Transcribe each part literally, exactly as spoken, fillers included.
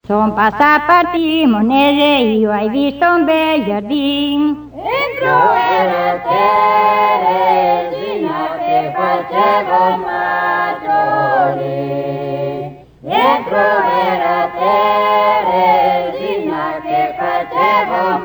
Son passaparti monese, io hai visto un bel giardino. Entro era Teresina che faceva maggiore. Dentro era Teresina che faceva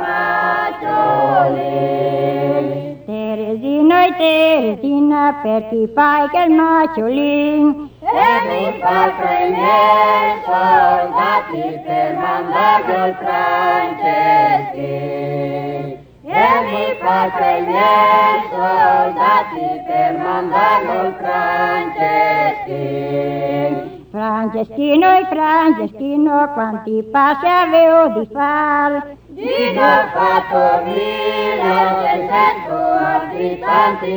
maggiore. Teresina e Teresina, per chi fai che il macciolin? E mi faccio i miei soldati per mandarli al francesi. E mi faccio i miei soldati per mandarlo al francesi. Franceschino e Franceschino, quanti passi avevo di far? Dio ha fatto milleseicento altri tanti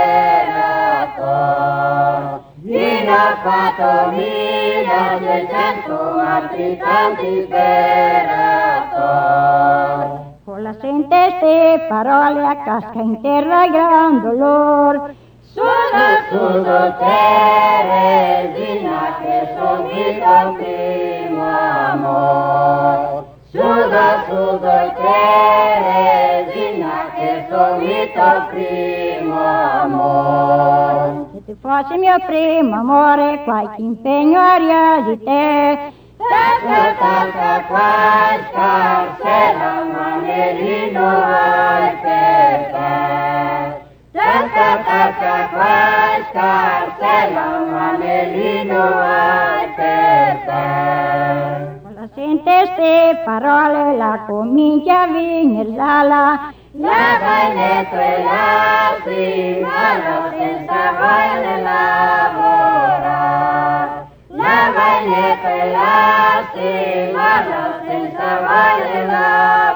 imperatori. Dio ha fatto milleseicento altri tanti imperatori. Con la sente ste parole a casca in terra gran dolor. Suda, suda, Teresina, che son il primo amor. Suda, suda, Teresina, che son il primo amor. Se tu fossi mio primo amore, qualche impegno aria di te. Tacca, tacca, qua scarsella, ma merino hai per te. Tacca, tacca, qua scarsella, ma merino hai per te. Con la sente ste parole la comincia a venire l'ala. Lava le tue lacrime, senza voler lavorare. Lava le tue lacrime, senza voler lavorare.